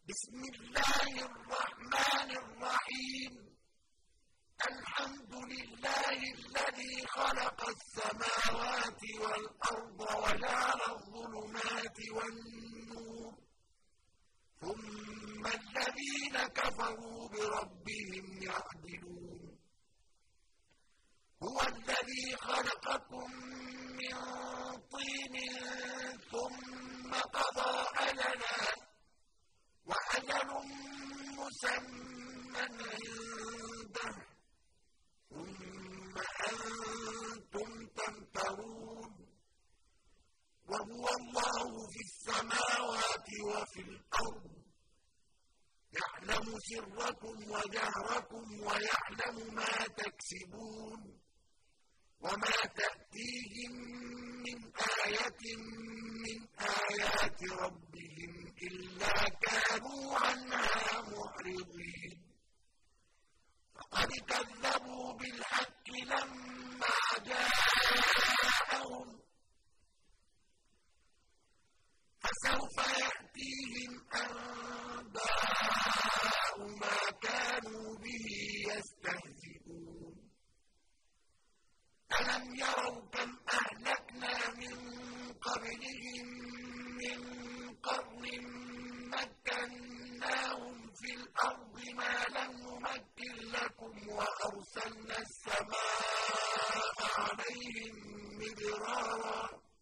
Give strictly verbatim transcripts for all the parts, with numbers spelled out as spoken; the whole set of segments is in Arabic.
بسم الله الرحمن الرحيم الحمد لله الذي خلق السماوات والأرض وجعل الظلمات والنور ثم الذين كفروا بربهم يعدلون هو الذي خلقكم من طين ثم قضى أجلا وأجل مسمى عنده ثم أنتم تمترون وهو الله في السماوات وفي الأرض يعلم سركم وجهركم ويعلم ما تكسبون وما تأتيهم من آية من آيات ربهم إلا كانوا عنها معرضين فقد كذبوا بالحق لما جاءهم فسوف يأتيهم أنباء ما كانوا به يستهزئون ألم يروا كم أهلكنا من قبلهم من قرن مكناهم في الأرض ما لم نمكن لكم وأرسلنا السماء عليهم مدرارا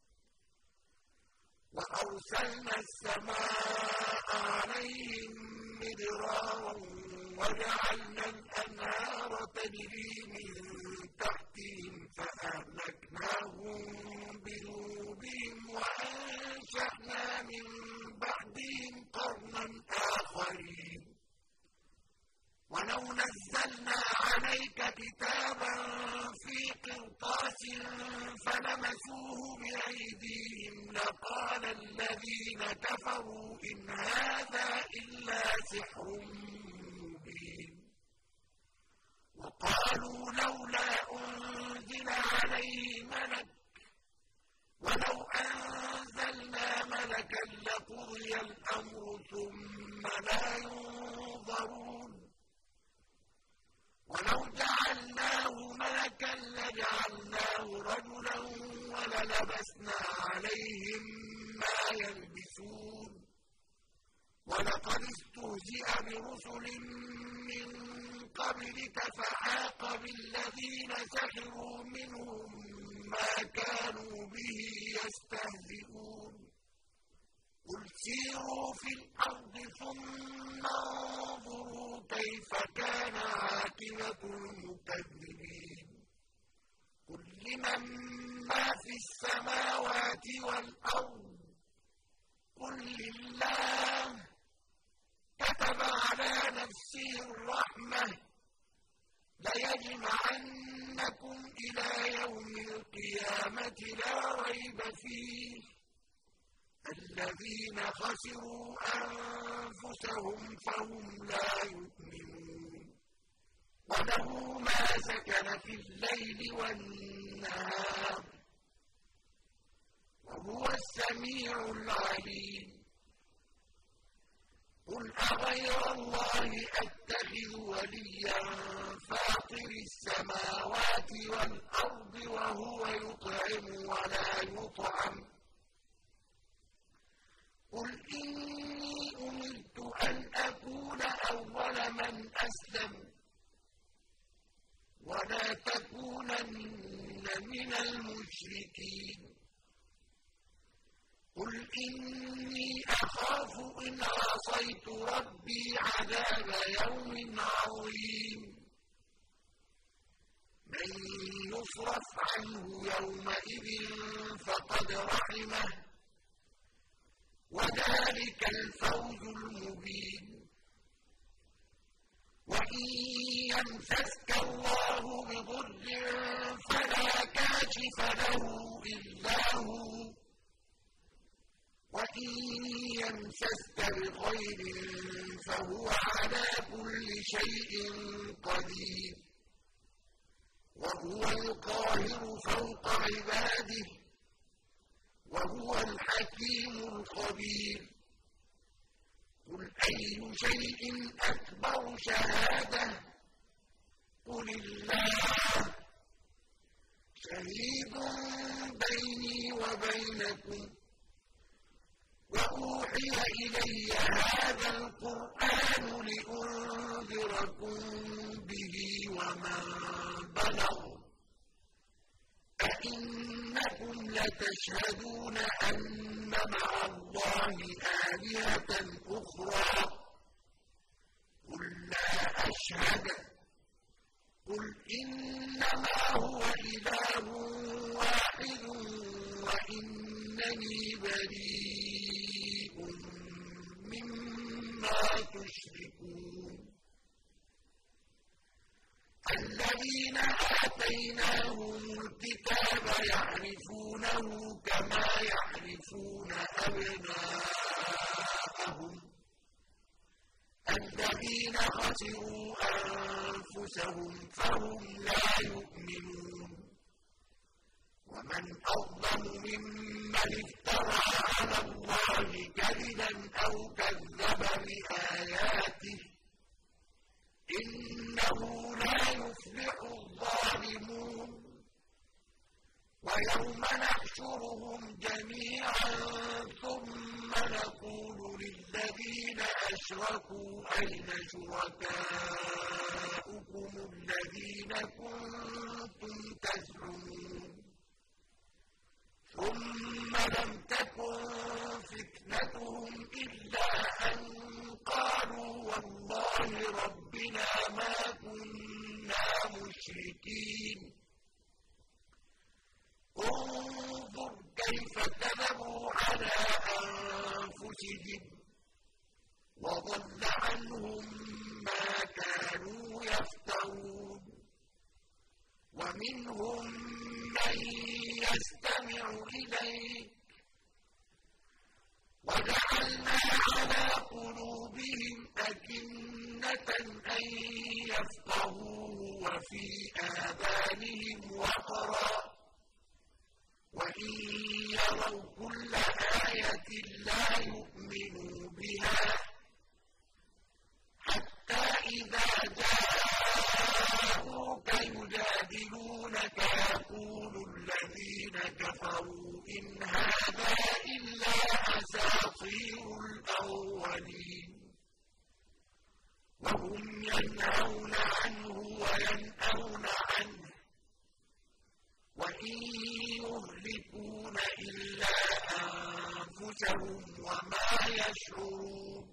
وأرسلنا السماء عليهم مدرارا وجعلنا الأنهار تجري من تحتهم فأهلكناهم بذنوبهم وأنشأنا من بعدهم قرنا آخرين ولو نزلنا عليك كتابا في قرطاس فلمسوه بأيديهم لقال الذين كفروا إن هذا إلا سحر مبين وقالوا لولا أنزل عليه ملك ولو أنزلنا ملكا لقضي الأمر ثم لا ينظرون ولو جعلناه ملكا لجعلناه رجلا وللبسنا عليهم ما يلبسون ولقد استهزئ برسل من قبلك فحاق بالذين سخروا منهم ما كانوا به يستهزئون قل سيروا في الأرض ثم انظروا كيف كان عاقبة المكذبين قل لمن ما في السماوات والأرض قل لله كتب على نفسه الرحمة ليجمعنكم إلى يوم القيامة لا ريب فيه الذين خسروا أنفسهم فهم لا يؤمنون وله ما سكن في الليل والنهار وهو السميع العليم قل أغير الله أتخذ وليا فاطر السماوات والأرض وهو يطعم ولا يطعم قل إني أمرت أن أكون أول من أسلم ولا تكونن من المشركين قل إني أخاف إن عصيت ربي عذاب يوم عظيم من يصرف عنه يومئذ فقد رحمه وذلك الفوز المبين وإن يمسسك الله بضر فلا كاشف له إلا هو وإن يمسسك بخير فهو على كل شيء قدير وهو القاهر فوق عباده وهو الحكيم الخبير. قل أي شيء أكبر شهادة قل الله شهيد بيني وبينكم وأوحي إلي هذا القرآن لأنذركم به ومن بلغ أئنكم لتشهدون أن مع الله آلهة أخرى قل لا أشهد قل إنما هو إله واحد وإنني بريء مما تشركون الذين آتيناهم الكتاب يعرفونه كما يعرفون أبناءهم الذين خسروا أنفسهم فهم لا يؤمنون ومن أظلم ممن افترى على الله كذبا أو كذب بآياته إنه لا يفلح الظالمون ويوم نحشرهم جميعا ثم نقول للذين أشركوا أين شركاؤكم الذين كنتم تزعمون ثم لم تكن فتنتهم إلا أن قالوا والله ربنا ما كنا مشركين انظر كيف كذبوا على أنفسهم وضل عنهم ما كانوا يفترون ومنهم من يستمع إليك وجعلنا على قلوبهم أكنة أن يفقهوه وفي آذانهم وقرا وإن يروا كل آية لا يؤمنوا بها حتى إذا جاءوك يجادلونك يقول الذين كفروا إن هذا إلا أساطير الأولين وهم ينهون عنه وينأون عنه وإن يهلكون إلا أنفسهم وما يشعرون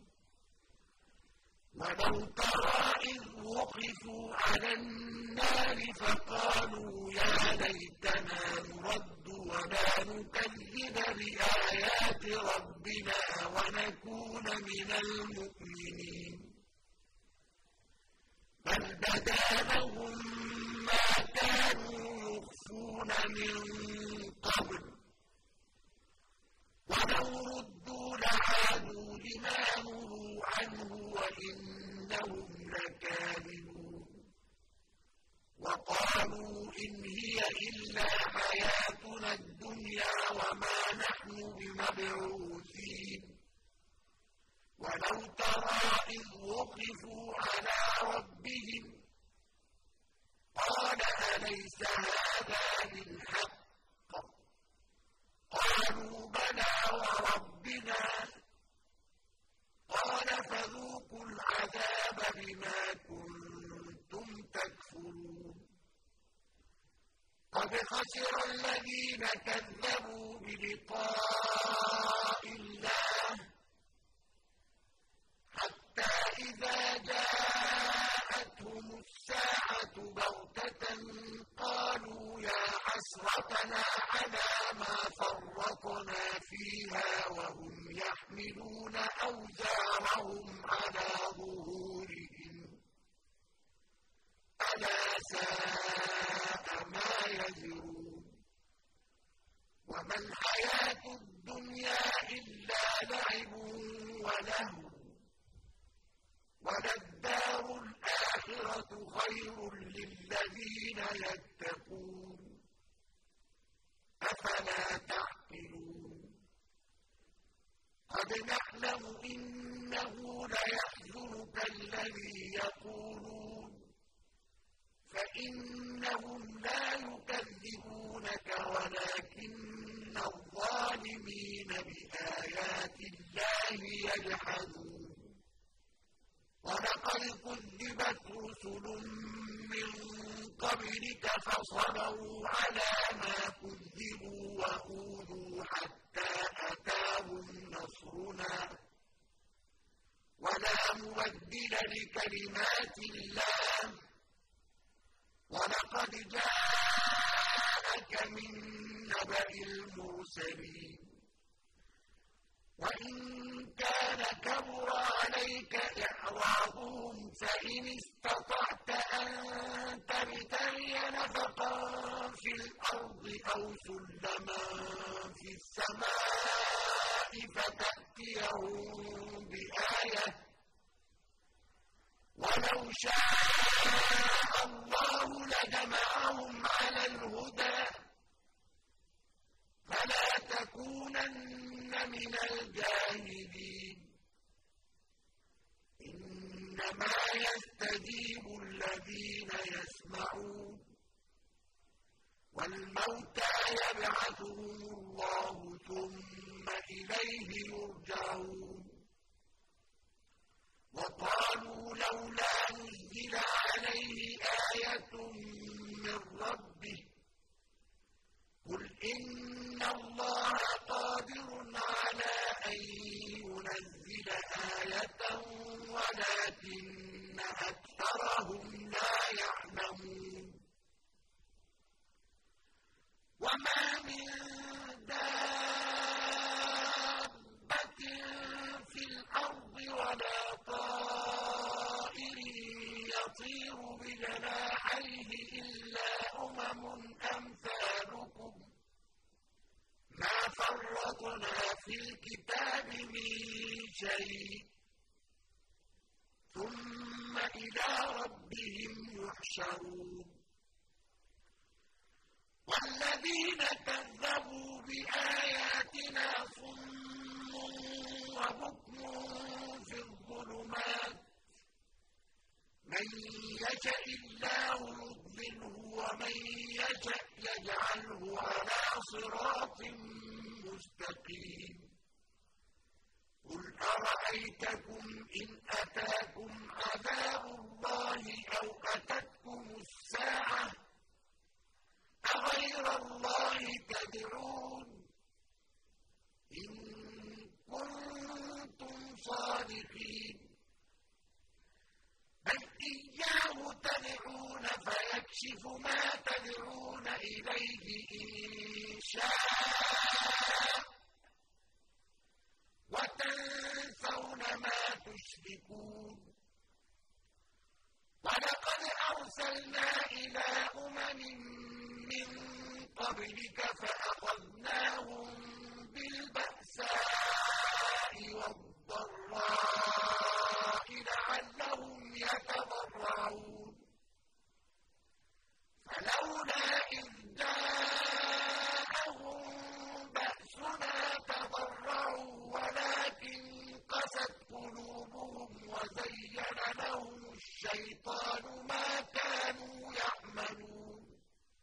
ولو ترى إذ وقفوا على النار فقالوا يا ليتنا نرد ولا نكذب بآيات ربنا ونكون من المؤمنين بل بدا لهم ما كانوا يخفون من قبل ولو ردوا لعادوا لما نهوا عنه وإنهم لكاذبون وقالوا إن هي إلا حياتنا الدنيا وما نحن بمبعوثين ولو ترى إذ وقفوا على ربهم قال أليس هذا بالحق قالوا بلى وربنا قال فذوقوا العذاب بما كنتم تكفرون قد خسر الذين كذبوا بلقاء الله حتى إذا جاءتهم الساعة بغتة قالوا يا حسرتنا على ما فرطنا فيها وهم يحملون أوزارهم على ظهورهم ألا ساء ما يزرون وما الحياة الدنيا إلا لعب ولهو وللدار الآخرة خير للذين يتقون أفلا تعقلون قد نعلم إنه ليحزنك الذي يقولون فإنهم لا يكذبونك ولكن الظالمين بآيات الله يجحدون ولقد كذبت رسل من قبلك فصبروا على ما كذبوا وأوذوا حتى أتاهم نصرنا ولا مبدل لكلمات الله ولقد جاءك من نبأ المرسلين وإن كان كبر عليك إعراضهم فإن استطعت أن تبتغي نفقا في الأرض أو سلما في السماء فتأتيهم بآية ولو شاء الله لجمعهم على الهدى فلا تكونن من الجاهلين إنما يستجيب الذين يسمعون والموتى يبعثهم الله ثم إليه يرجعون وقالوا لولا نزل عليه آية من ربه قل إن الله قادر على أن ينزل آية ولكن أكثرهم لا يعلمون وما من دابة في الأرض ولا طائر يطير بجناحيه إلا أمم أمثالكم ما فرطنا في الكتاب من شيء ثم إلى ربهم يحشرون والذين كذبوا بآياتنا صم وبكم في الظلمات من يشاء الله يضلله ومن يشاء يجعله على صراط مستقيم قل أرأيتكم إن أتاكم عذاب الله أو أتتكم الساعة أغير الله تدعون إن كنتم صادقين بل إياه تدعون فيكشف ما تدعون إليه إن شاء وتنسون ما تشركون ولقد أرسلنا إلى أمم من قبلك فأخذناهم بالبأساء والضراء لعلهم يتضرعون فلولا إذ جاءهم بأسنا تضرعوا ولكن قست قلوبهم وزين لهم الشيطان ما كانوا يعملون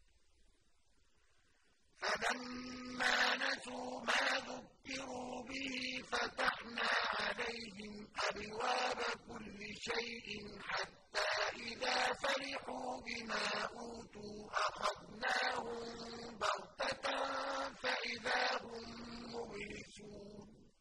فلما نسوا ما ذكروا به فتحنا عليهم أبواب كل شيء حتى إذا فرحوا بما أوتوا أخذناهم بغتة فإذا هم مبلسون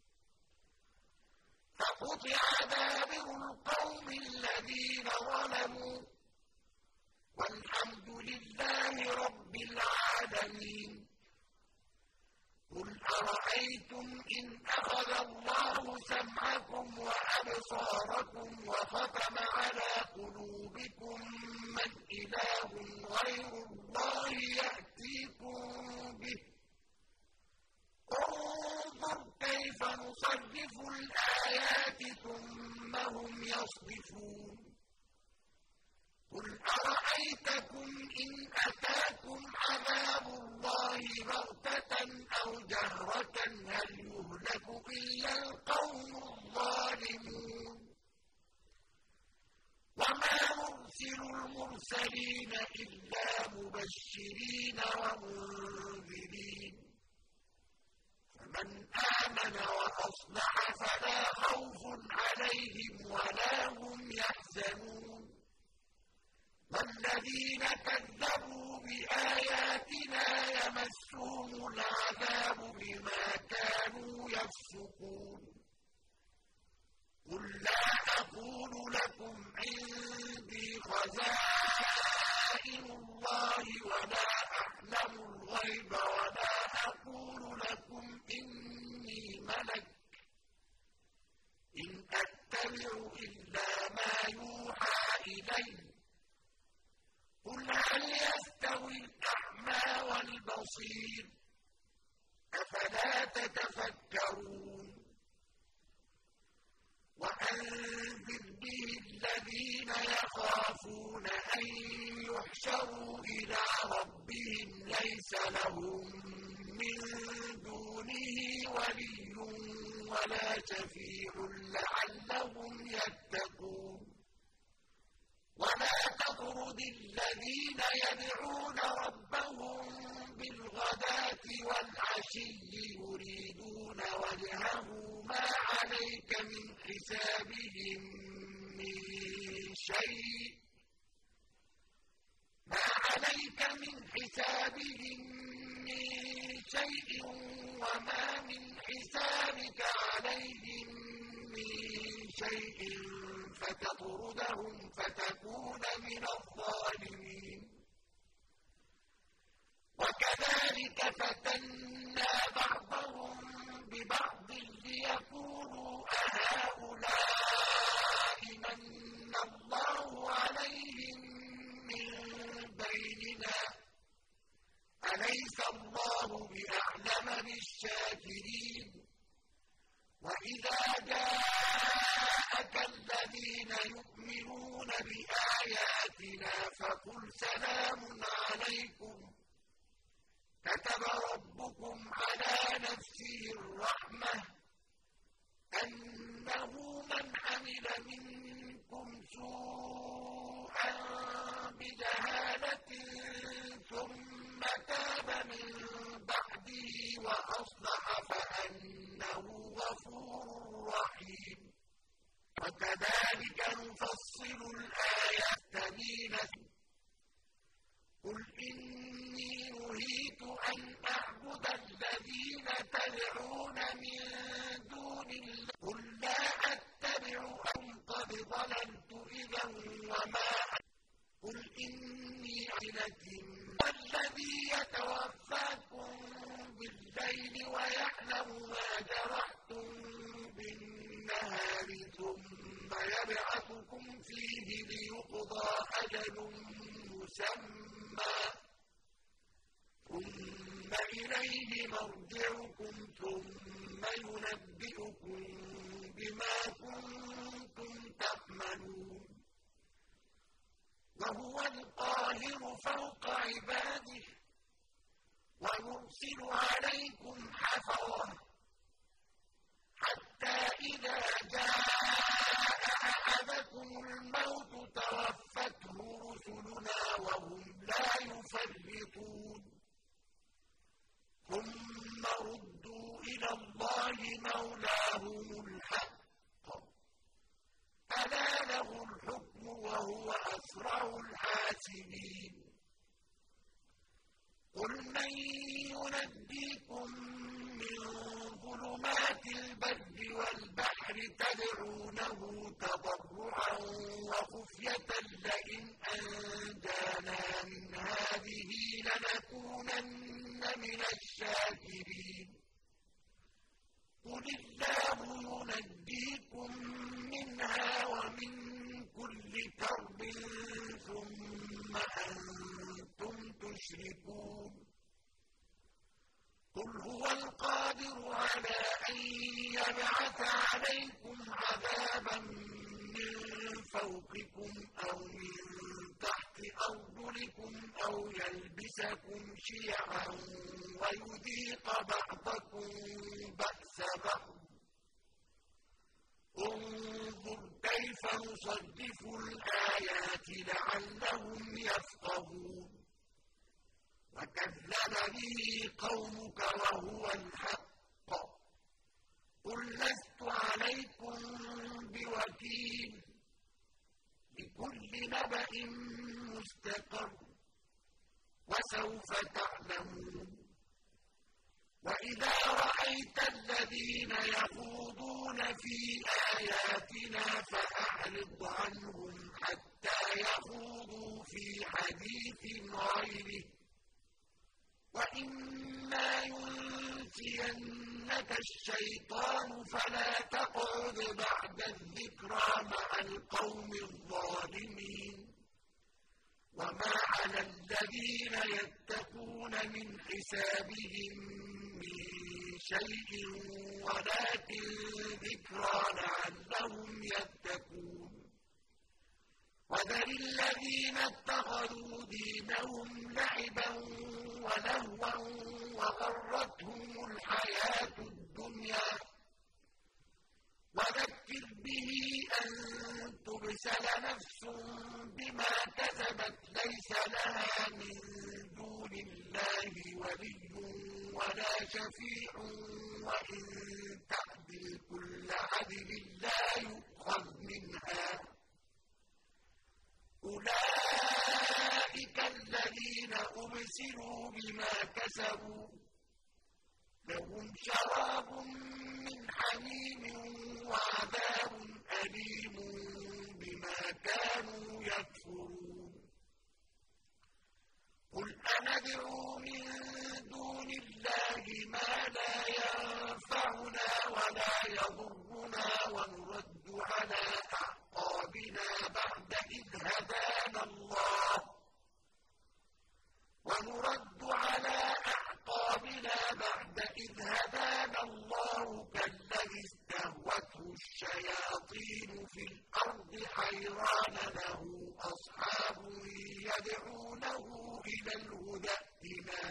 فقطع دابر القوم الذين ظلموا والحمد لله رب العالمين قل أرأيتم إن أخذ الله سمعكم وأبصاركم وختم على قلوبكم من إله غير الله يأتيكم به انظر كيف نصرف الآيات ثم هم يصدفون قل أرأيتكم إن أتاكم عذاب الله بغتة أو جهرة هل يهلك إلا القوم الظالمون الْمُرْسَلِينَ إِلَّا مُبَشِّرِينَ وَمُنذِرِينَ فَمَنْ آمَنَ وَأَصْلَحَ فَلَا خَوْفٌ عَلَيْهِمْ وَلَا هُمْ يَحْزَنُونَ وَالَّذِينَ كَذَّبُوا بِآيَاتِنَا يَمَسُّهُمُ الْعَذَابُ بِمَا كَانُوا يَفْسُقُونَ قُل لَّا أَقُولُ لَكُمْ عِندِي خَزَائِنُ اللَّهِ وَلَا أَعْلَمُ الْغَيْبَ وَلَا أَقُولُ لَكُمْ إِنِّي مَلَكٌ إِنْ أَتَّبِعُ إِلَّا مَا يُوحَىٰ إِلَيَّ قُلْ هَلْ يَسْتَوِي الْأَعْمَىٰ وَالْبَصِيرُ أَفَلَا تَتَفَكَّرُونَ وَأَنذِرْ بِهِ الَّذِينَ يَخَافُونَ أَن يُحْشَرُوا إِلَىٰ رَبِّهِمْ لَيْسَ لَهُم مِّن دُونِهِ وَلِيٌّ وَلَا شَفِيعٌ لَّعَلَّهُمْ يَتَّقُونَ وَلَا تَطْرُدِ الَّذِينَ يَدْعُونَ رَبَّهُم بِالْغَدَاةِ وَالْعَشِيِّ يُرِيدُونَ وَجْهَهُ مَا عَلَيْكَ مِنْ حِسَابِهِم مِّن شَيْءٍ مَا عَلَيْكَ مِنْ حِسَابِهِم مِّن شَيْءٍ وَمَا مِنْ حِسَابِكَ عَلَيْهِم مِّن شَيْءٍ فَتَطْرُدَهُمْ فَتَكُونَ مِنَ الظَّالِمِينَ وَكَذَٰلِكَ فَتَنَّا بَعْضَهُم بِبَعْضٍ لِّيَقُولُوا أَهَٰؤُلَاءِ مَنَّ اللَّهُ عَلَيْهِم مِّن بَيْنِنَا أَلَيْسَ اللَّهُ بِأَعْلَمَ بِالشَّاكِرِينَ وَإِذَا جَاءَكَ الَّذِينَ يُؤْمِنُونَ بِآيَاتِنَا فَقُلْ سَلَامٌ عَلَيْكُمْ كَتَبَ رَبُّكُمْ عَلَىٰ نَفْسِهِ الرَّحْمَةَ أَنَّهُ مَنْ عَمِلَ مِنكُمْ سُوءًا بِجَهَالَةٍ ثُمَّ تَابَ مِن بَعْدِهِ وَأَصْلَحَ فَأَنَّهُ غَفُورٌ رَّحِيمٌ وَكَذَٰلِكَ نُفَصِّلُ الْآيَاتِ تَبِينًا قُلْ إِنِّي نُهِيتُ أَنْ أَعْبُدَ الَّذِينَ تَدْعُونَ مِن دُونِ اللَّهِ قُل لَّا أَتَّبِعُ أَهْوَاءَكُمْ قَدْ ضَلَلْتُ إِذًا وَمَا قُلْ إِنِّي عِلَةٍ وَالَّذِي يَتَوَفَّاكُم بِاللَّيْلِ وَيَعْلَمُ مَا جَرَحْتُم بِالنَّهَارِ ثُمَّ يَبْعَثُكُمْ فِيهِ لِيُقْضَىٰ أَجَلٌ مُّسَمًّى ثُمَّ إِلَيْهِ مَرْجِعُكُمْ ثُمَّ يُنَبِّئُكُم بِمَا كُنتُمْ تَعْمَلُونَ وَهُوَ الْقَاهِرُ فَوْقَ عِبَادِهِ وَيُرْسِلُ عَلَيْكُمْ حَفَظَةً حَتَّىٰ إِذَا جَاءَ أَحَدَكُمُ الْمَوْتُ تَوَفَّتْهُ رُسُلُنَا وَهُمْ لَا يُفَرِّطُونَ ثُمَّ رُدُّوا إِلَى اللَّهِ مَوْلَاهُمُ الْحَقِّ أَلَا لَهُ الْحُكْمُ وَهُوَ أَسْرَعُ الْحَاسِبِينَ قُلْ مَن يُنَجِّيكُم مِّن ظُلُمَاتِ الْبَرِّ وَالْبَحْرِ تَدْعُونَهُ تَضَرُّعًا وَخُفْيَةً لَّئِنْ أَنجَانَا مِنْ هَٰذِهِ لَنَكُونَنَّ مِنَ الشَّاكِرِينَ قُلِ اللَّهُ يُنَجِّيكُم مِّنْهَا وَمِن كُلِّ كَرْبٍ ثُمَّ أَنتُمْ تُشْرِكُونَ قُلْ هُوَ الْقَادِرُ عَلَىٰ أَن يَبْعَثَ عَلَيْكُمْ عَذَابًا مِّن فَوْقِكُمْ أَوْ مِن تَحْتِ أَرْجُلِكُمْ أَوْ يَلْبِسَكُمْ شِيَعًا وَيُذِيقَ بَعْضَكُم بَأْسَ بَعْضٍ انظُرْ كَيْفَ نُصَرِّفُ الْآيَاتِ لَعَلَّهُمْ وكذب به قومك وهو الحق قل لست عليكم بوكيل لكل نبأ مستقر وسوف تعلمون وإذا رأيت الذين يخوضون في آياتنا فأعرض عنهم حتى يخوضوا في حديث غيره وإما ينسينك الشيطان فلا تقعد بعد الذكرى مع القوم الظالمين وما على الذين يتقون من حسابهم من شيء ولكن ذكرى لعلهم يتقون وذر الذين اتخذوا دينهم لعبا ولهوا وغرتهم الحياة الدنيا وذكر به أن تبسل نفس بما كسبت ليس لها من دون الله ولي ولا شفيع وإن تعدل كل عدل لا يؤخذ منها أولئك الذين أبسلوا بما كسبوا لهم شراب من حميم وعذاب أليم بما كانوا يكفرون قل أندعو من دون الله ما لا ينفعنا ولا يضرنا ونرد على أعقابنا بعد إذ هدانا الله ونرد على أعقابنا بعد إذ هدانا الله كالذي استهوته الشياطين في الأرض حيران له أصحاب يدعونه إلى الهدى ائتنا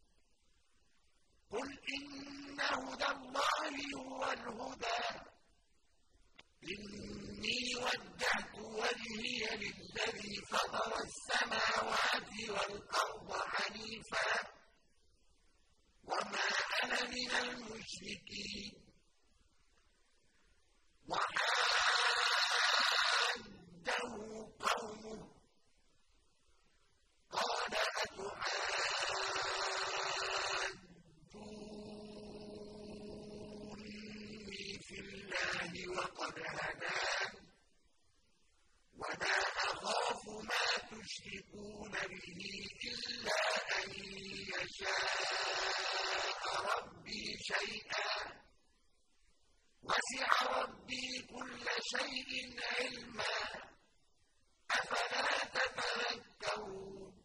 قل إن هدى الله هو الهدى إني وجهت وجهي للذي فطر السماوات والأرض حنيفا وما أنا من المشركين وحاجه قومه قال أتحاجوني في الله وقد هدان ولا أخاف ما تشركون به إلا أن يشاء ربي شيئا وسع ربي كل شيء علما أفلا تتذكرون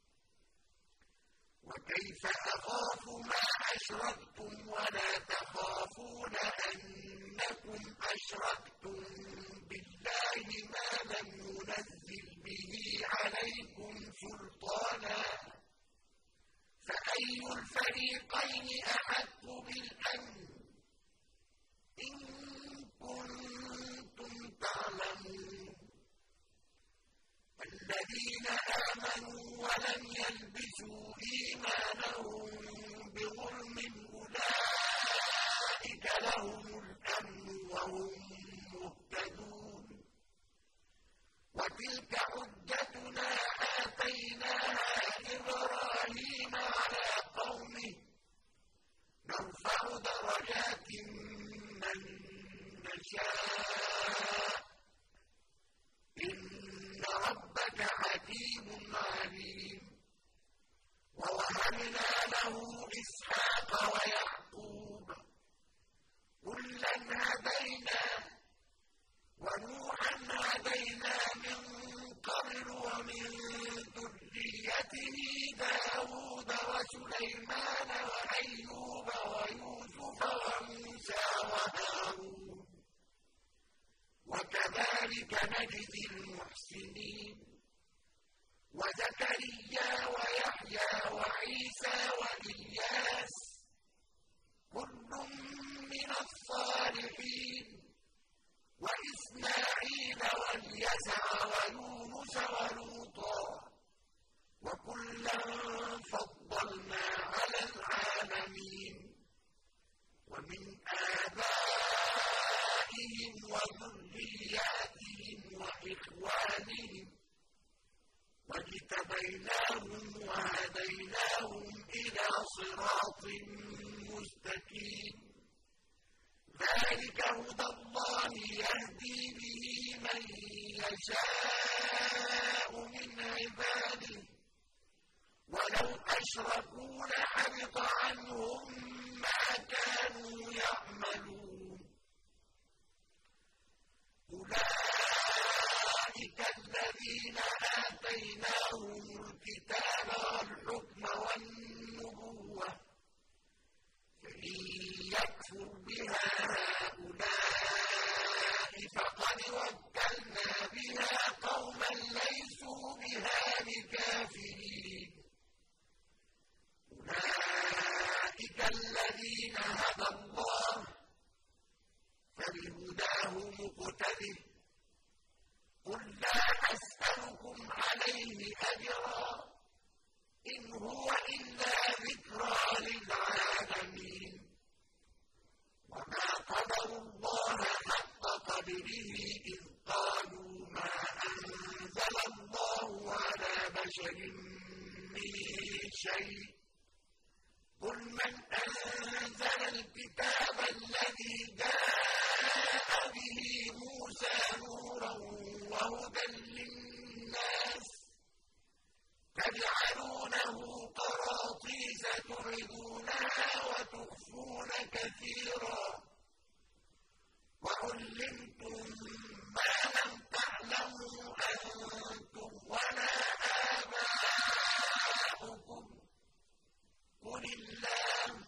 وكيف أخاف ما أشركتم ولا تخافون أنكم أشركتم بالله ما لم ينزل به عليكم سلطانا فأي الفريقين أحق بالأمن إن كنتم تعلمون الذين آمنوا ولم يلبسوا إيمانهم بظلم أولئك لهم الأمن وهم مهتدون وتلك حجتنا آتيناها إبراهيم على قومه نرفع درجات من نشاء إن ربك حكيم عليم ووهبنا له إسحاق ويعقوب كلا هدينا ونوحا هدينا من قبل ومن ذريته داود وسليمان وأيوب ويوسف وموسى وهارون وكذلك نجزي المحسنين وزكريا ويحيى وعيسى وإلياس كل من الصالحين وإسماعيل واليسع ويونس ولوطا وكلا فضلنا يَشَاءُ مِنْ عِبَادِهِ ۖ وَلَوْ أَشْرَكُوا لَحَبِطَ عَنْهُم مَّا كَانُوا يَعْمَلُونَ أُولَٰئِكَ الَّذِينَ آتَيْنَاهُمُ الْكِتَابَ وَالْحُكْمَ وَالنُّبُوَّةَ ۚ فَإِن يَكْفُرْ بِهَا هَٰؤُلَاءِ فَقَدْ وَكَّلْنَا بِهَا قَوْمًا لَّيْسُوا بِهَا بِكَافِرِينَ أُولَٰئِكَ الَّذِينَ هَدَى اللَّهُ ۖ فَبِهُدَاهُ مُقْتَدِهْ ۗ قُل لَّا أَسْأَلُكُمْ عَلَيْهِ أَجْرًا ۖ إِنْ هُوَ إِلَّا ذِكْرَىٰ لِلْعَالَمِينَ وَمَا قَدَرُوا اللَّهَ حَقَّ قَدْرِهِ إِذْ قَالُوا مَا أَنزَلَ اللَّهُ عَلَىٰ بَشَرٍ مِّن شَيْءٍ ۗ قُلْ مَنْ أَنزَلَ الْكِتَابَ الَّذِي جَاءَ بِهِ مُوسَىٰ نُورًا وَهُدًى لِّلنَّاسِ ۖ تَجْعَلُونَهُ قَرَاطِيسَ تُبْدُونَهَا وَتُخْفُونَ كَثِيرًا ۖ وَعُلِّمْتُم مَّا لَمْ تَعْلَمُوا أَنتُمْ وَلَا آبَاؤُكُمْ ۖ قُلِ اللَّهُ ۖ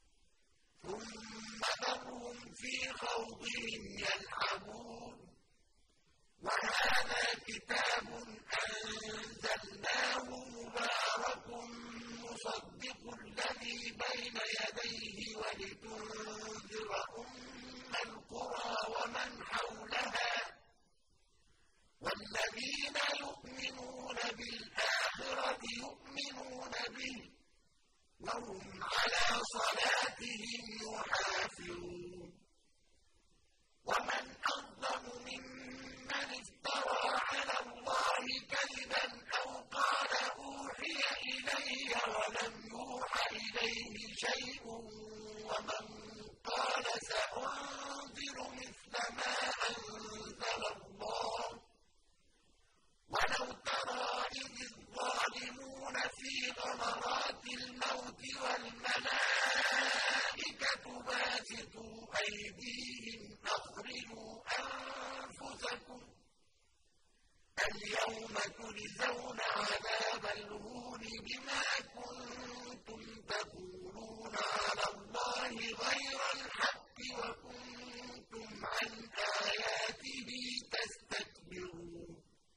ثُمَّ ذَرْهُمْ فِي خَوْضِهِمْ يَلْعَبُونَ وَهَٰذَا كِتَابٌ أَنزَلْنَاهُ مُبَارَكٌ مُّصَدِّقُ الَّذِي بَيْنَ يَدَيْهِ وَلِتُنذِرَ أُمَّ الْقُرَىٰ وَمَنْ حَوْلَهَا ۚ وَالَّذِينَ يُؤْمِنُونَ بِالْآخِرَةِ يُؤْمِنُونَ بِهِ ۖ وَهُمْ عَلَىٰ صَلَاتِهِمْ يُحَافِظُونَ وَمَنْ أَظْلَمُ مِمَّنِ افْتَرَىٰ عَلَى اللَّهِ كَذِبًا أَوْ قَالَ أُوحِيَ إِلَيَّ وَلَمْ يُوحَ إِلَيْهِ شَيْءٌ وَمَن قَالَ سَأُنزِلُ مِثْلَ مَا أَنزَلَ اللَّهُ ۗ وَلَوْ تَرَىٰ إِذِ الظَّالِمُونَ فِي غَمَرَاتِ الْمَوْتِ وَالْمَلَائِكَةُ بَاسِطُو أَيْدِيهِمْ أَخْرِجُوا أَنفُسَكُمُ الْيَوْمَ تُجْزَوْنَ عَذَابَ الْهُونِ بِمَا كُنتُمْ تَقُولُونَ عَلَى اللَّهِ غَيْرَ الْحَقِّ وَكُنتُمْ عَنْ آيَاتِهِ تَسْتَكْبِرُونَ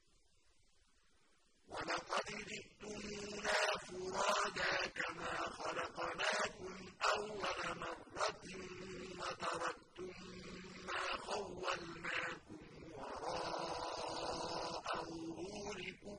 وَلَقَدْ جِئْتُمُونَا فُرَادَىٰ كَمَا خَلَقْنَاكُمْ أَوَّلَ مَرَّةٍ وَتَرَكْتُم مَّا خَوَّلْنَاكُمْ وَرَاءَ ظُهُورِكُمْ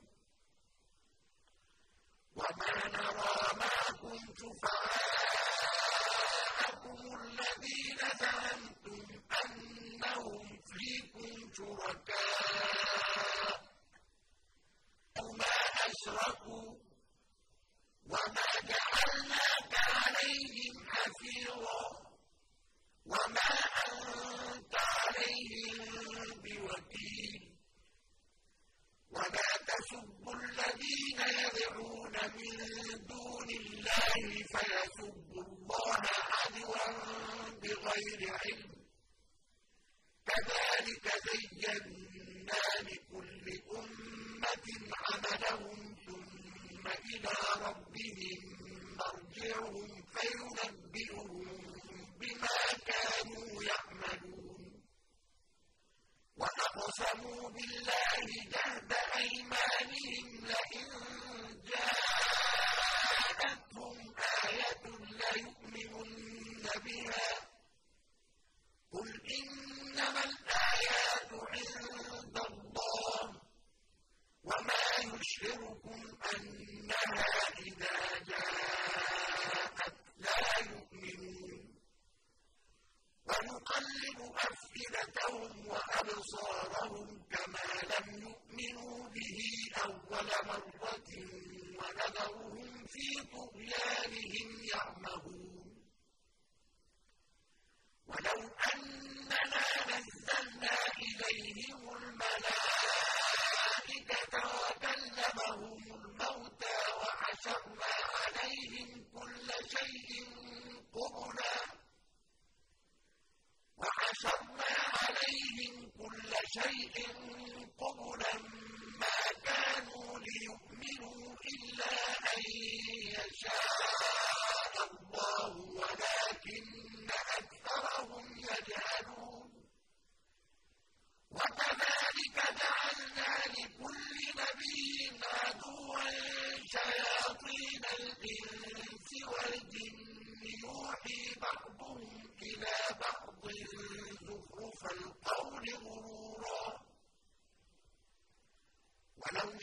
وَمَا نَرَىٰ مَعَكُمْ شُفَعَاءَكُمُ الَّذِينَ زَعَمْتُمْ أَنَّهُمْ فِيكُمْ شُرَكَاءُ مَا أَشْرَكُوا ۗ وَمَا جَعَلْنَاكَ عَلَيْهِمْ حَفِيظًا ۖ وَمَا أَنتَ عَلَيْهِم بِوَكِيلٍ وَلَا تَسُبُّوا الَّذِينَ يَدْعُونَ مِن دُونِ اللَّهِ فَيَسُبُّوا اللَّهَ عَدْوًا بِغَيْرِ عِلْمٍ ۗ كَذَٰلِكَ زَيَّنَّا لِكُلِّ أُمَّةٍ عَمَلَهُمْ ثُمَّ إِلَىٰ رَبِّهِم مَّرْجِعُهُمْ فَيُنَبِّئُهُم بِمَا كَانُوا يَعْمَلُونَ وَأَقْسَمُوا بِاللَّهِ جَهْدَ أَيْمَانِهِمْ لَئِن جَاءَتْهُمْ آيَةٌ لَّيُؤْمِنُنَّ بِهَا ۚ قُلْ إِنَّمَا الْآيَاتُ عِندَ اللَّهِ ۖ وَمَا يُشْعِرُكُمْ أَنَّهَا إِذَا جَاءَتْ لَا يُؤْمِنُونَ وَنُقَلِّبُ أَفْئِدَتَهُمْ وَأَبْصَارَهُمْ كَمَا لَمْ يُؤْمِنُوا بِهِ أَوَّلَ مَرَّةٍ وَنَذَرُهُمْ فِي طُغْيَانِهِمْ يَعْمَهُونَ وَلَوْ أَنَّنَا نَزَّلْنَا إِلَيْهِمُ الْمَلَائِكَةَ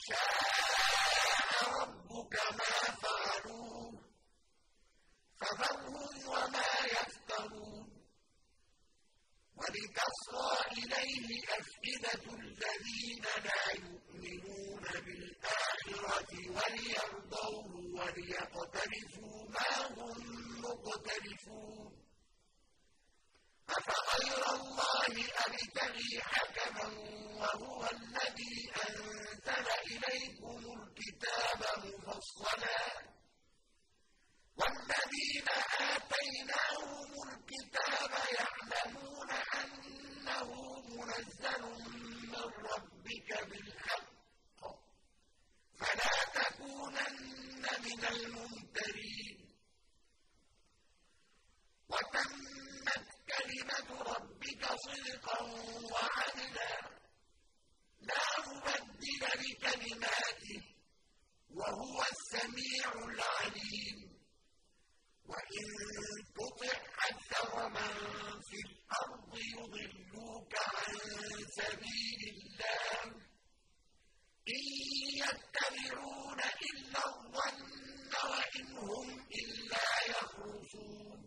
شَاءَ رَبُّكَ مَا فَعَلُوهُ فَذَرْهُمْ وَمَا يَفْتَرُونَ وَلِتَصْغَىٰ إِلَيْهِ أَفْئِدَةُ الَّذِينَ لَا يُؤْمِنُونَ بِالْآخِرَةِ وَلِيَرْضَوْهُ وَلِيَقْتَرِفُوا مَا هُم مُّقْتَرِفُونَ أَفَغَيْرَ اللَّهِ أَبْتَغِي حَكَمًا وَهُوَ الَّذِي أَنزَلَ إِلَيْكُمُ الْكِتَابَ مُفَصَّلًا ۚ وَالَّذِينَ آتَيْنَاهُمُ الْكِتَابَ يَعْلَمُونَ أَنَّهُ مُنَزَّلٌ مِّن رَّبِّكَ بِالْحَقِّ فَلَا تَكُونَنَّ مِنَ الْمُمْتَرِينَ وَتَمَّتْ كَلِمَةُ رَبِّكَ صِدْقًا وَعَدْلًا ۚ لَّا مُبَدِّلَ لِكَلِمَاتِهِ ۚ وَهُوَ السَّمِيعُ الْعَلِيمُ وَإِن تُطِعْ أَكْثَرَ مَن فِي الْأَرْضِ يُضِلُّوكَ عَن سَبِيلِ اللَّهِ ۚ إِن يَتَّبِعُونَ إِلَّا الظَّنَّ وَإِنْ هُمْ إِلَّا يَخْرُصُونَ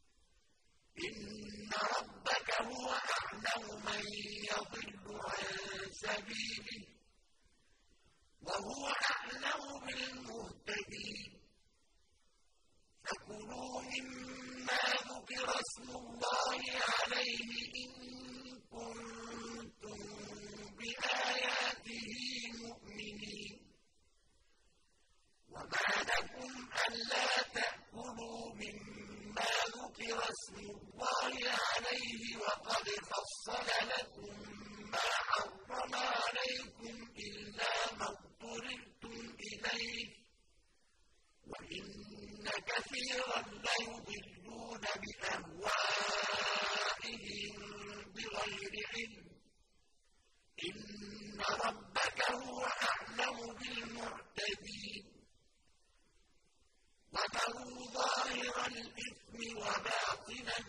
إِنَّ رَبَّكَ هُوَ أَعْلَمُ مَن يَضِلُّ عَن سَبِيلِهِ ۖ وَهُوَ أَعْلَمُ بِالْمُهْتَدِينَ فَكُلُوا مِمَّا ذُكِرَ اسْمُ اللَّهِ عَلَيْهِ إِن كُنتُم بِآيَاتِهِ مُؤْمِنِينَ وَمَا لَكُمْ أَلَّا تَأْكُلُوا مِمَّا ذُكِرَ اسْمُ اللَّهِ عَلَيْهِ وَقَدْ فَصَّلَ لَكُم مَّا حَرَّمَ عَلَيْكُمْ إِلَّا مَا اضْطُرِرْتُمْ إِلَيْهِ ۗ وَإِنَّ كَثِيرًا لَّيُضِلُّونَ بِأَهْوَائِهِم بِغَيْرِ عِلْمٍ ۗ إِنَّ رَبَّكَ هُوَ أَعْلَمُ بِالْمُعْتَدِينَ وَذَرُوا ظَاهِرَ الْإِثْمِ وَبَاطِنَهُ ۚ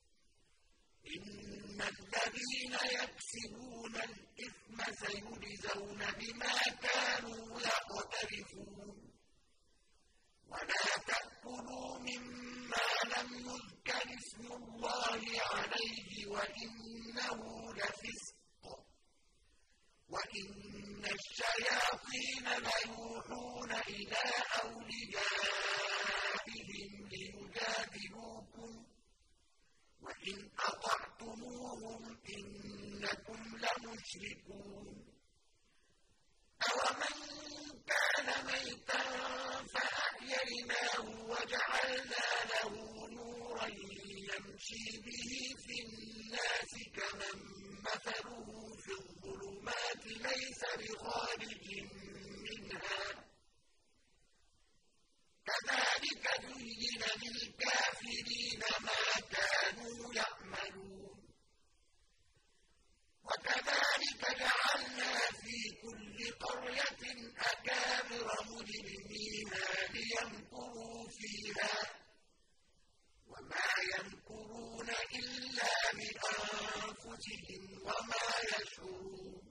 إِنَّ الَّذِينَ يَكْسِبُونَ الْإِثْمَ سَيُجْزَوْنَ بِمَا كَانُوا يَقْتَرِفُونَ وَلَا تَأْكُلُوا مِمَّا لَمْ يُذْكَرِ اسْمُ اللَّهِ عَلَيْهِ وَإِنَّهُ لَفِسْقٌ ۗ وَإِنَّ الشَّيَاطِينَ لَيُوحُونَ إِلَىٰ أَوْلِيَائِهِمْ لِيُجَادِلُوكُمْ ۖ وَإِنْ أَطَعْتُمُوهُمْ إِنَّكُمْ لَمُشْرِكُونَ أَوَمَن كَانَ مَيْتًا فَأَحْيَيْنَاهُ وَجَعَلْنَا لَهُ نُورًا يَمْشِي بِهِ فِي النَّاسِ كَمَن مَّثَلُهُ فِي الظُّلُمَاتِ لَيْسَ بِخَارِجٍ مِّنْهَا ۚ كَذَٰلِكَ زُيِّنَ لِلْكَافِرِينَ مَا كَانُوا يَعْمَلُونَ وَكَذَٰلِكَ جَعَلْنَا فِي كُلِّ قَرْيَةٍ أَكَابِرَ مُجْرِمِيهَا لِيَمْكُرُوا فِيهَا ۖ وَمَا يَمْكُرُونَ إِلَّا بِأَنفُسِهِمْ وَمَا يَشْعُرُونَ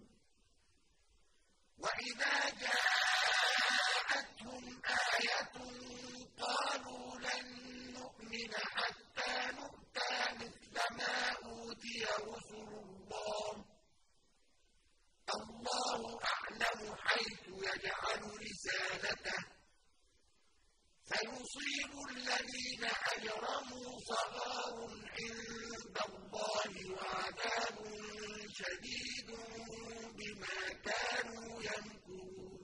وَإِذَا جَاءَتْهُمْ آيَةٌ قَالُوا لَن نُّؤْمِنَ حَتَّىٰ نُؤْتَىٰ مِثْلَ مَا أُوتِيَ رُسُلُ اللَّهِ ۖ اللَّهُ أَعْلَمُ حَيْثُ يَجْعَلُ رِسَالَتَهُ ۗ سَيُصِيبُ الَّذِينَ أَجْرَمُوا صَغَارٌ عِندَ اللَّهِ وَعَذَابٌ شَدِيدٌ بِمَا كَانُوا يَمْكُرُونَ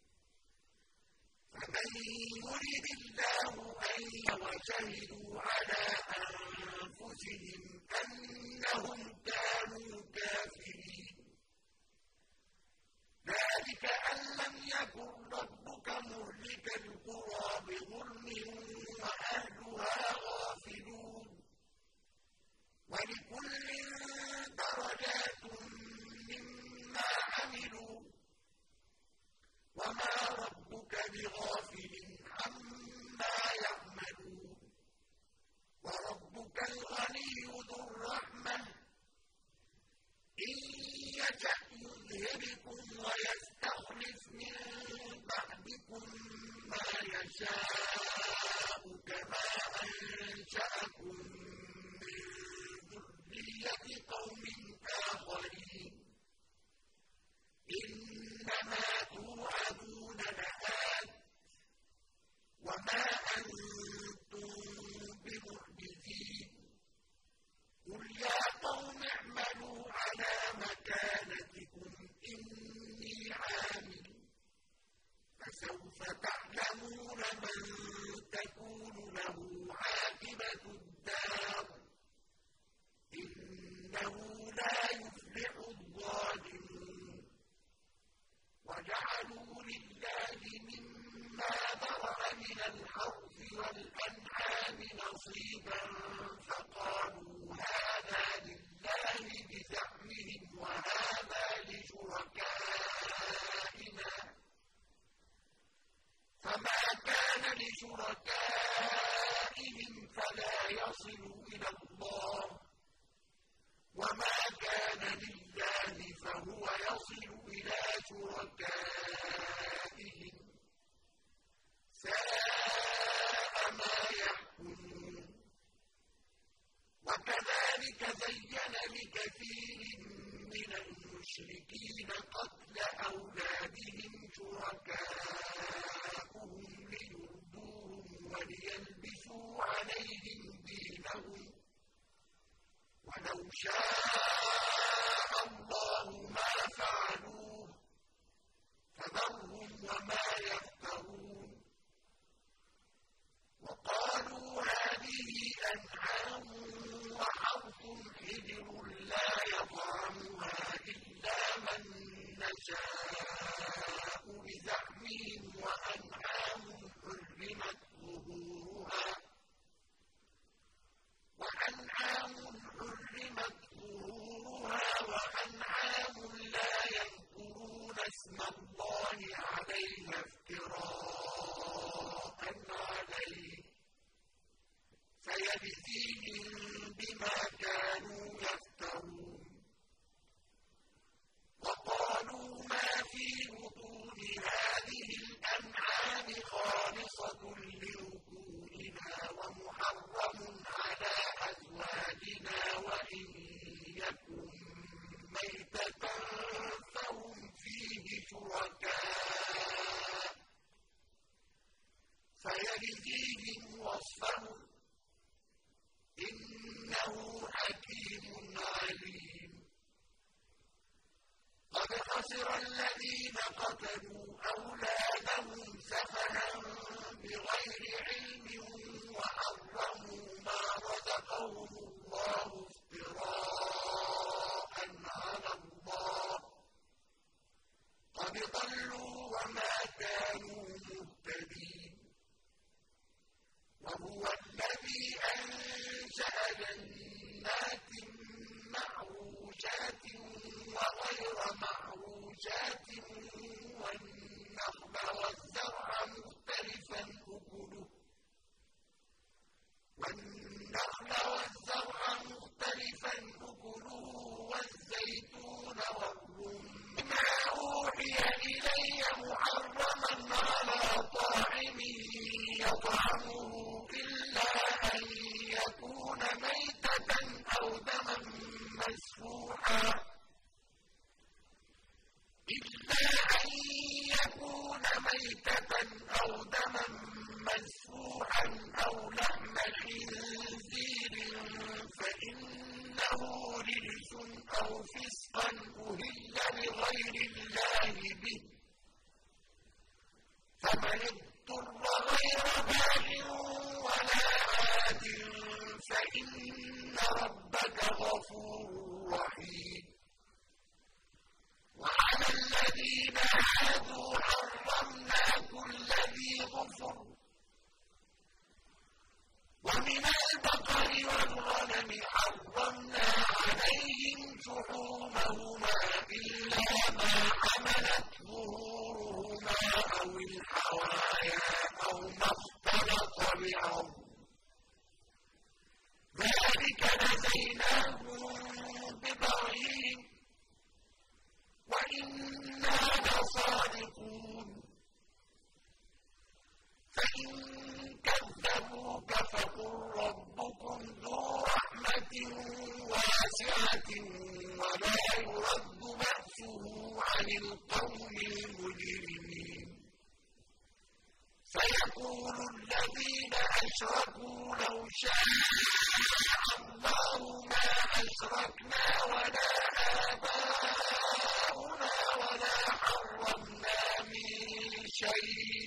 فَمَن يُرِدِ اللَّهُ أَن وَشَهِدُوا عَلَىٰ أَنفُسِهِمْ أَنَّهُمْ كَانُوا كَافِرِينَ ذَٰلِكَ أَن لَّمْ يَكُن رَّبُّكَ مُهْلِكَ الْقُرَىٰ بِظُلْمٍ وَأَهْلُهَا غَافِلُونَ وَلِكُلٍّ دَرَجَاتٌ مِّمَّا عَمِلُوا ۚ وَمَا رَبُّكَ بِغَافِلٍ عَمَّا يَعْمَلُونَ وَرَبُّكَ الْغَنِيُّ ذُو الرَّحْمَةِ ۚ إِن يَشَأْ يُذْهِبْكُمْ وَيَسْتَخْلِفْ مِن نصيبا فقالوا هذا لله بزعمهم وهذا لشركائنا فما كان لشركائهم فلا يصل إلى الله وما كان لله فهو يصل إلى شركائهم ساء ما يحكمون وكذلك زين لكثير من المشركين قتل أولادهم شركاؤهم ليردوهم وليلبسوا عليهم دينهم ولو شاء الله ما فعلوه فذرهم وما يفترون وقالوا هذه أنعام وحرث حجر لا يطعمها إلا من نشاء بزعمهم وأنعام حرمت ظهورها وأنعام حرمت ظهورها وأنعام لا يذكرون اسم الله عليها افتراء عليه سيجزيهم بما كانوا يفترون وقالوا ما في بطون هذه الأنعام خالصة لذكورنا ومحرم على أزواجنا وإن يكن ميتة فهم فيه شركاء سيجزيهم وصفهم إنه حكيم عليم قد خسر الذين قتلوا أولادهم سفها بغير علم وحرموا ما رزقهم الله افتراء على الله قد ضلوا وما كانوا مهتدين وهو الذي أنشأ جنات معروشات وغير معروشات والنخل والزرع مختلفا أكله والنخل والزرع مختلفا أكله والزيتون والرمان ما أوحي إلي محرما على طاعم يطعمه إلا أن يكون ميتة أو دما مسفوحا إلا أن يكون ميتة أو دما مسفوحا أو لحم خنزير فإنه رجس أو فسقا أهل لغير الله به فمن اضطر غير باغ ولا عاد فإن ربك غفور رحيم وعلى الذين عادوا حرمنا كل ذي ظفر ومن البقر والغنم حرمنا عليهم شحومهما إلا ما حملت ظهورهما أو الحوايا أو ما اختلط بعظم ذلك جزيناهم ببغيهم وإنا لصادقون فإن كذبوك فقل ربكم ذو رحمة واسعة ولا يرد بأسه عن القوم المجرمين سيقول الذين أشركوا لو شاء الله ما أشركنا ولا آباؤنا ولا حرمنا من شيء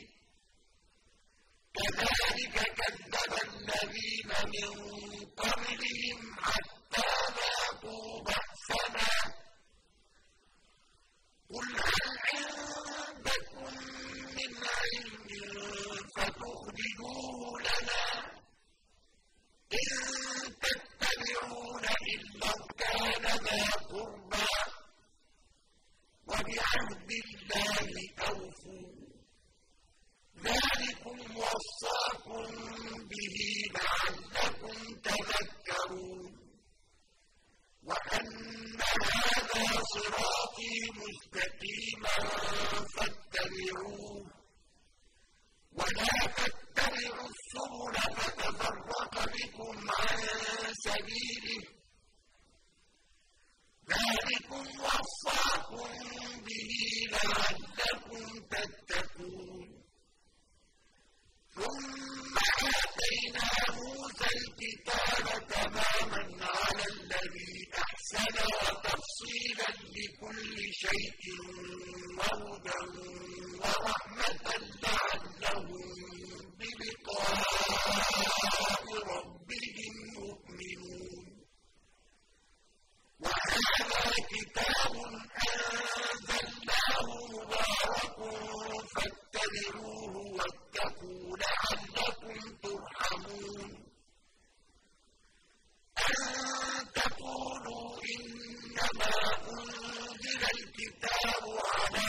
كذلك كذب الذين من قبلهم حتى ذاقوا بأسنا قل هل عندكم من علم فتخرجوه لنا وبعهد الله أوفوا ذلكم وصاكم به لعلكم تذكرون وأن هذا صراطي مستقيما فاتبعوه ولا تتبعوا السبل فتفرق بكم عن سبيله ذلكم وصاكم به لعلكم تتقون ثم آتينا موسى الكتاب تماما على الذي أحسن وتفصيلا لكل شيء وهدى ورحمة لعلهم بلقاء ربهم يؤمنون وهذا كتاب أنزلناه مبارك فاتبعوه واتقوا لعلكم ترحمون أن تقولوا إنما أنزل الكتاب على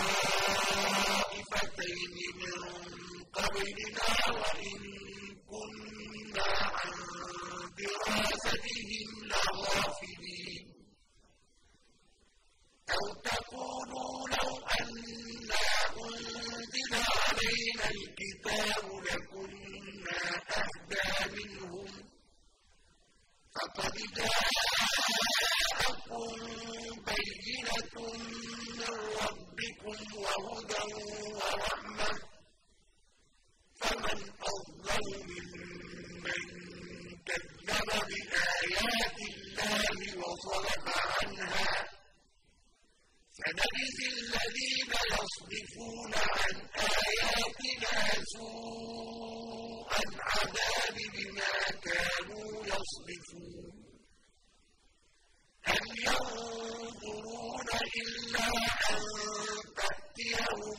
طائفتين من قبلنا وإن كنا عن دراستهم لغافلين أو تقولوا لو أنا أنزل علينا الكتاب لكنا أهدى منهم فقد جاءكم بينة من ربكم وهدى ورحمة فمن أظلم ممن كذب بآيات الله وصرف عنها سنجزي الذين يصدفون عن آياتنا سوء العذاب بما كانوا يصدفون هل ينظرون إلا أن تأتيهم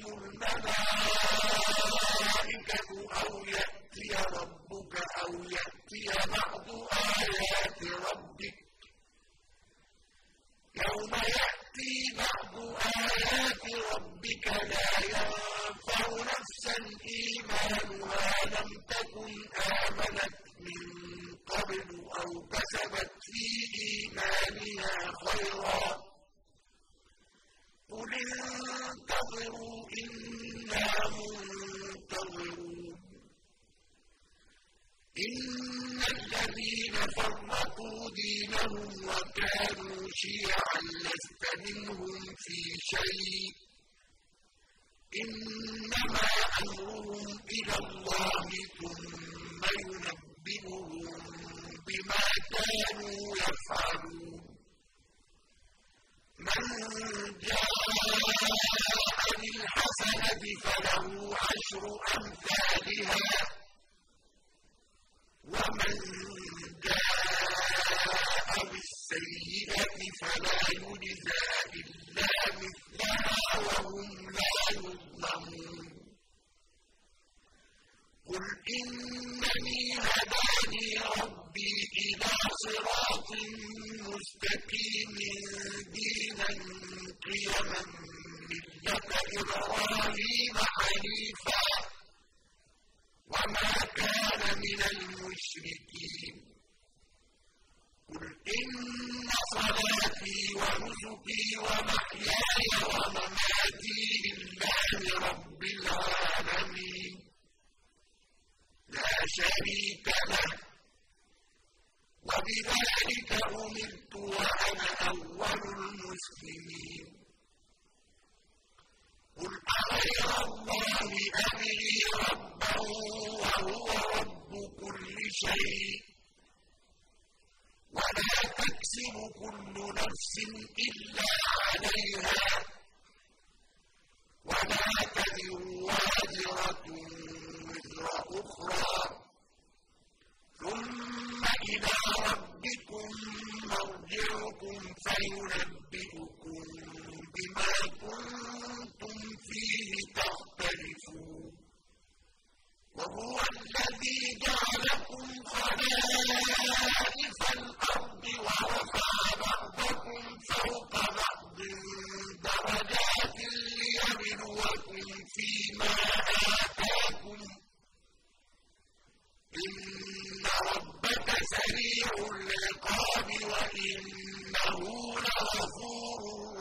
الملائكة أو يأتي ربك أو يأتي بعض آيات ربك يوم يأتي بعض آيات ربك لا ينفع نفسا إيمانها لم تكن آمنت من قبل أو كسبت في إيمانها خيرا قل انتظروا إنا منتظرون إن الذين فرقوا دينهم وكانوا شيعا لست منهم في شيء إنما أمرهم إلى الله ثم ينبئهم بما كانوا يفعلون من جاء بالحسنة فله عشر أمثالها ومن جاء بالسيئة فلا يجزى إلا مثلها وهم لا يظلمون قل إنني هداني ربي إلى صراط مستقيم دينا قيما ملة إبراهيم حنيفا وما كان من المشركين قل إن صلاتي ونسكي ومحياي ومماتي لله رب العالمين لا شريك له وبذلك أمرت وأنا أول المسلمين قل أغير الله أبغي ربا وهو رب كل شيء ولا تكسب كل نفس إلا عليها ولا تزر وازرة وزر أخرى ثم إلى ربكم مرجعكم فينبئكم مِمَّا آتَاكُمْ ۚ إِنَّ رَبَّكَ سَرِيعُ الْعِقَابِ وَإِنَّهُ لَغَفُورٌ